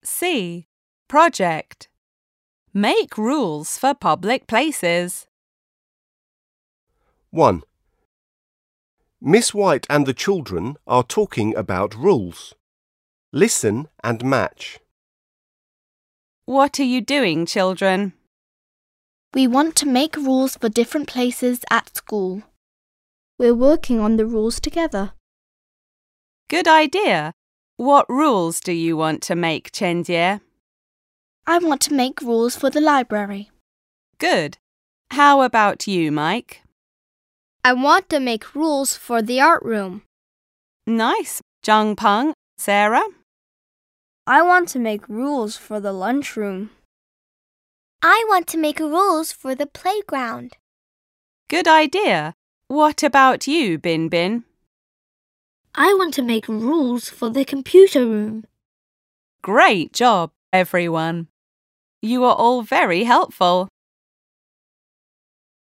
C. Project. Make rules for public places. 1. Miss White and the children are talking about rules. Listen and match. What are you doing, children? We want to make rules for different places at school. We're working on the rules together. Good idea. What rules do you want to make, Chenjie? I want to make rules for the library. Good. How about you, Mike? I want to make rules for the art room. Nice. Zhangpeng, Sarah? I want to make rules for the lunchroom. I want to make rules for the playground. Good idea. What about you, Bin Bin? I want to make rules for the computer room. Great job, everyone. You are all very helpful.